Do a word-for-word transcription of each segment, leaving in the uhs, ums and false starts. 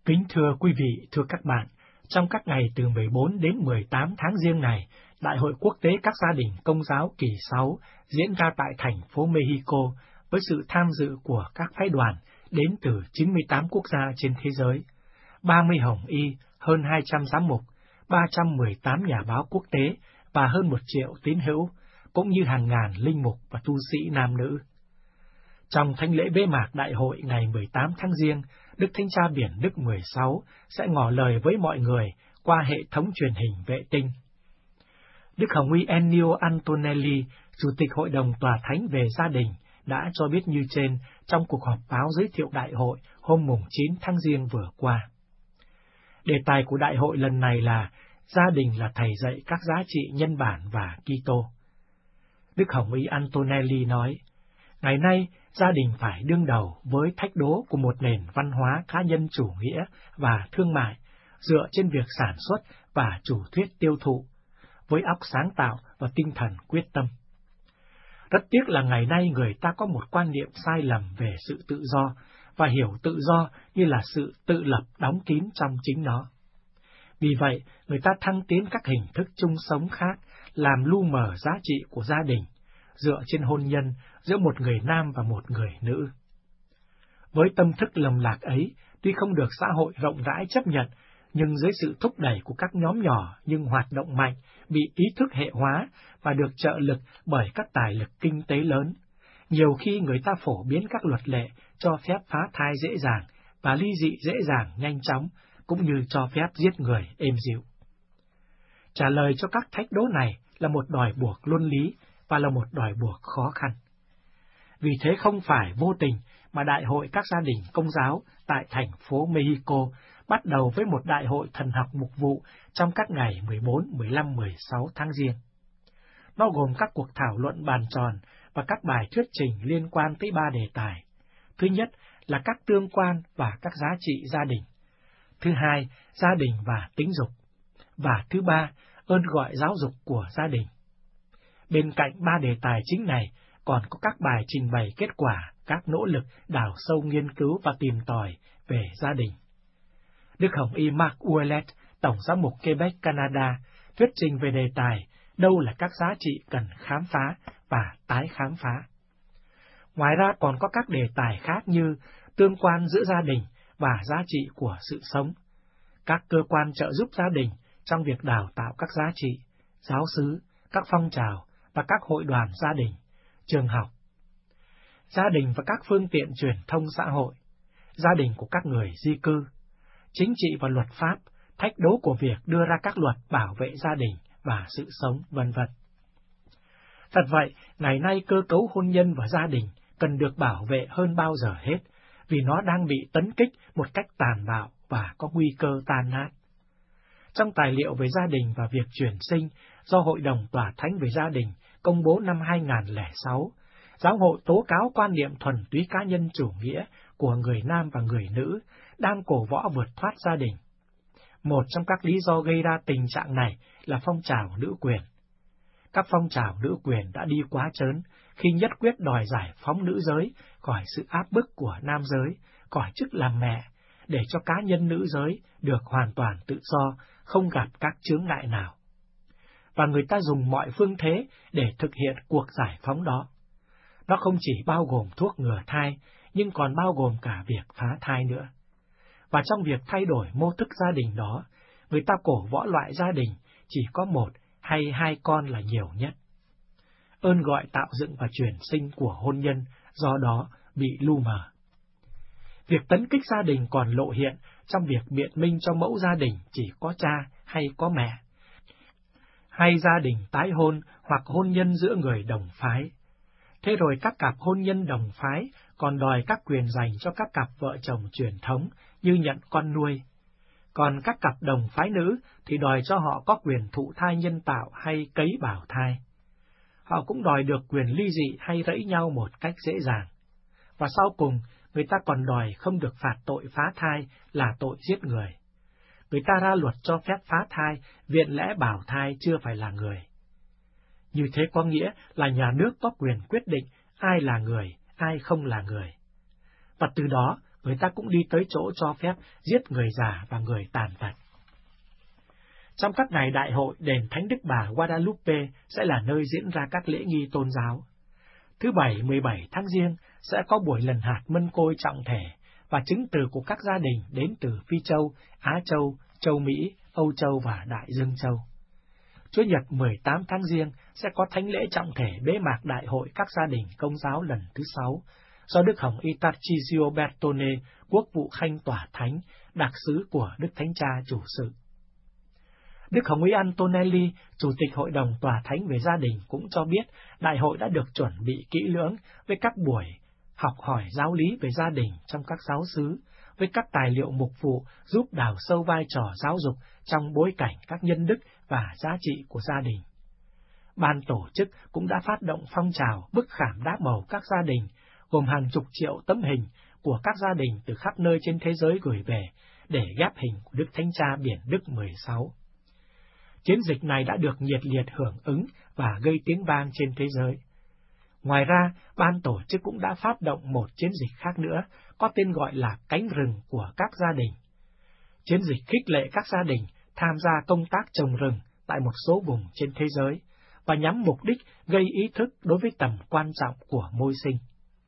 Kính thưa quý vị, thưa các bạn, trong các ngày từ mười bốn đến mười tám tháng Giêng này, Đại hội Quốc tế các gia đình Công giáo kỳ sáu diễn ra tại thành phố Mexico với sự tham dự của các phái đoàn đến từ chín mươi tám quốc gia trên thế giới, ba mươi hồng y, hơn hai trăm giám mục, ba trăm mười tám nhà báo quốc tế và hơn một triệu tín hữu, cũng như hàng ngàn linh mục và tu sĩ nam nữ. Trong thánh lễ bế mạc đại hội ngày mười tám tháng Giêng, Đức Thánh Cha Biển Đức mười sáu sẽ ngỏ lời với mọi người qua hệ thống truyền hình vệ tinh. Đức Hồng y Ennio Antonelli, Chủ tịch Hội đồng Tòa Thánh về Gia đình, đã cho biết như trên trong cuộc họp báo giới thiệu đại hội hôm mùng chín tháng Giêng vừa qua. Đề tài của đại hội lần này là Gia đình là thầy dạy các giá trị nhân bản và Kitô. Đức Hồng y Antonelli nói, ngày nay, gia đình phải đương đầu với thách đố của một nền văn hóa cá nhân chủ nghĩa và thương mại, dựa trên việc sản xuất và chủ thuyết tiêu thụ, với óc sáng tạo và tinh thần quyết tâm. Rất tiếc là ngày nay người ta có một quan niệm sai lầm về sự tự do, và hiểu tự do như là sự tự lập đóng kín trong chính nó. Vì vậy, người ta thăng tiến các hình thức chung sống khác, làm lu mờ giá trị của gia đình, dựa trên hôn nhân giữa một người nam và một người nữ. Với tâm thức lầm lạc ấy, tuy không được xã hội rộng rãi chấp nhận, nhưng dưới sự thúc đẩy của các nhóm nhỏ nhưng hoạt động mạnh, bị ý thức hệ hóa và được trợ lực bởi các tài lực kinh tế lớn, nhiều khi người ta phổ biến các luật lệ cho phép phá thai dễ dàng và ly dị dễ dàng nhanh chóng, cũng như cho phép giết người êm dịu. Trả lời cho các thách đố này là một đòi buộc luân lý và là một đòi buộc khó khăn. Vì thế không phải vô tình mà Đại hội các gia đình Công giáo tại thành phố Mexico bắt đầu với một đại hội thần học mục vụ trong các ngày mười bốn, mười lăm, mười sáu tháng Giêng. Nó gồm các cuộc thảo luận bàn tròn và các bài thuyết trình liên quan tới ba đề tài. Thứ nhất là các tương quan và các giá trị gia đình. Thứ hai, gia đình và tính dục. Và thứ ba, ơn gọi giáo dục của gia đình. Bên cạnh ba đề tài chính này, còn có các bài trình bày kết quả, các nỗ lực đào sâu nghiên cứu và tìm tòi về gia đình. Đức Hồng y Mark Ouellet, Tổng giám mục Quebec, Canada, thuyết trình về đề tài đâu là các giá trị cần khám phá và tái khám phá. Ngoài ra còn có các đề tài khác như tương quan giữa gia đình và giá trị của sự sống, các cơ quan trợ giúp gia đình trong việc đào tạo các giá trị, giáo xứ, các phong trào và các hội đoàn gia đình, trường học, gia đình và các phương tiện truyền thông xã hội, gia đình của các người di cư, chính trị và luật pháp, thách đố của việc đưa ra các luật bảo vệ gia đình và sự sống, vân vân. Thật vậy, ngày nay cơ cấu hôn nhân và gia đình cần được bảo vệ hơn bao giờ hết, vì nó đang bị tấn kích một cách tàn bạo và có nguy cơ tan nát. Trong tài liệu về gia đình và việc chuyển sinh do Hội đồng Tòa Thánh về Gia đình công bố năm hai nghìn không trăm lẻ sáu, Giáo hội tố cáo quan niệm thuần túy cá nhân chủ nghĩa của người nam và người nữ đang cổ võ vượt thoát gia đình. Một trong các lý do gây ra tình trạng này là phong trào nữ quyền. Các phong trào nữ quyền đã đi quá trớn khi nhất quyết đòi giải phóng nữ giới khỏi sự áp bức của nam giới, khỏi chức làm mẹ, để cho cá nhân nữ giới được hoàn toàn tự do, không gặp các chướng ngại nào. Và người ta dùng mọi phương thế để thực hiện cuộc giải phóng đó. Nó không chỉ bao gồm thuốc ngừa thai, nhưng còn bao gồm cả việc phá thai nữa. Và trong việc thay đổi mô thức gia đình đó, người ta cổ võ loại gia đình chỉ có một hay hai con là nhiều nhất. Ơn gọi tạo dựng và truyền sinh của hôn nhân do đó bị lu mờ. Việc tấn kích gia đình còn lộ hiện trong việc biện minh cho mẫu gia đình chỉ có cha hay có mẹ, hay gia đình tái hôn hoặc hôn nhân giữa người đồng phái. Thế rồi các cặp hôn nhân đồng phái còn đòi các quyền dành cho các cặp vợ chồng truyền thống như nhận con nuôi. Còn các cặp đồng phái nữ thì đòi cho họ có quyền thụ thai nhân tạo hay cấy bảo thai. Họ cũng đòi được quyền ly dị hay rẫy nhau một cách dễ dàng. Và sau cùng, người ta còn đòi không được phạt tội phá thai là tội giết người. Người ta ra luật cho phép phá thai, viện lẽ bảo thai chưa phải là người. Như thế có nghĩa là nhà nước có quyền quyết định ai là người, ai không là người. Và từ đó, người ta cũng đi tới chỗ cho phép giết người già và người tàn tật. Trong các ngày đại hội, đền Thánh Đức Bà Guadalupe sẽ là nơi diễn ra các lễ nghi tôn giáo. Thứ Bảy mười bảy tháng Giêng sẽ có buổi lần hạt mân côi trọng thể và chứng từ của các gia đình đến từ Phi Châu, Á Châu, Châu Mỹ, Âu Châu và Đại Dương Châu. Chủ nhật mười tám tháng Giêng sẽ có thánh lễ trọng thể bế mạc đại hội các gia đình Công giáo lần thứ sáu, do Đức Hồng Y Tarcisio Bertone, quốc vụ khanh tòa thánh, đặc sứ của Đức Thánh Cha chủ sự. Đức Hồng Y Antonelli, Chủ tịch Hội đồng Tòa Thánh về Gia đình cũng cho biết đại hội đã được chuẩn bị kỹ lưỡng với các buổi học hỏi giáo lý về gia đình trong các giáo xứ, với các tài liệu mục vụ giúp đào sâu vai trò giáo dục trong bối cảnh các nhân đức và giá trị của gia đình. Ban tổ chức cũng đã phát động phong trào bức khảm đá màu các gia đình, gồm hàng chục triệu tấm hình của các gia đình từ khắp nơi trên thế giới gửi về để ghép hình của Đức Thánh Cha Biển Đức mười sáu. Chiến dịch này đã được nhiệt liệt hưởng ứng và gây tiếng vang trên thế giới. Ngoài ra, ban tổ chức cũng đã phát động một chiến dịch khác nữa, có tên gọi là Cánh rừng của các gia đình. Chiến dịch khích lệ các gia đình tham gia công tác trồng rừng tại một số vùng trên thế giới, và nhắm mục đích gây ý thức đối với tầm quan trọng của môi sinh.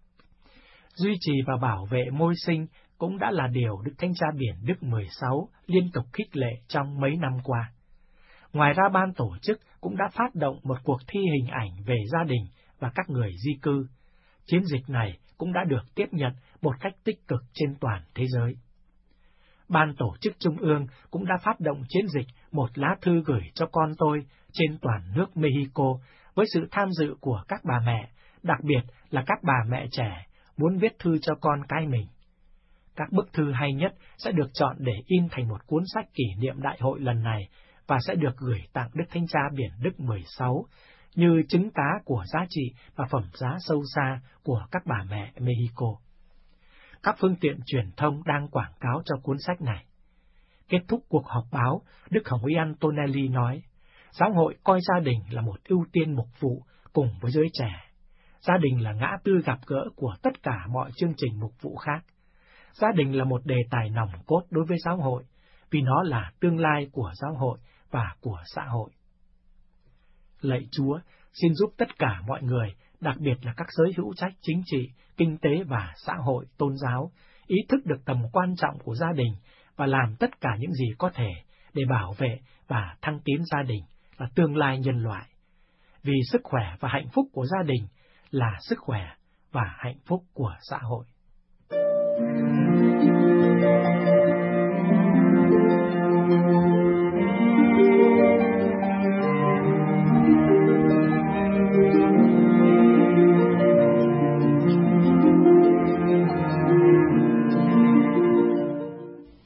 Duy trì và bảo vệ môi sinh cũng đã là điều Đức Thánh Cha Biển Đức mười sáu liên tục khích lệ trong mấy năm qua. Ngoài ra, ban tổ chức cũng đã phát động một cuộc thi hình ảnh về gia đình và các người di cư. Chiến dịch này cũng đã được tiếp nhận một cách tích cực trên toàn thế giới. Ban tổ chức Trung ương cũng đã phát động chiến dịch Một lá thư gửi cho con tôi trên toàn nước Mexico với sự tham dự của các bà mẹ, đặc biệt là các bà mẹ trẻ muốn viết thư cho con cái mình. Các bức thư hay nhất sẽ được chọn để in thành một cuốn sách kỷ niệm đại hội lần này và sẽ được gửi tặng Đức Thánh Cha Biển Đức mười sáu như chứng tá của giá trị và phẩm giá sâu xa của các bà mẹ Mexico. Các phương tiện truyền thông đang quảng cáo cho cuốn sách này. Kết thúc cuộc họp báo, Đức Hồng Y Antonelli nói, giáo hội coi gia đình là một ưu tiên mục vụ cùng với giới trẻ. Gia đình là ngã tư gặp gỡ của tất cả mọi chương trình mục vụ khác. Gia đình là một đề tài nòng cốt đối với giáo hội, vì nó là tương lai của giáo hội và của xã hội. Lạy Chúa, xin giúp tất cả mọi người, đặc biệt là các giới hữu trách chính trị, kinh tế và xã hội, tôn giáo, ý thức được tầm quan trọng của gia đình và làm tất cả những gì có thể để bảo vệ và thăng tiến gia đình là tương lai nhân loại. Vì sức khỏe và hạnh phúc của gia đình là sức khỏe và hạnh phúc của xã hội.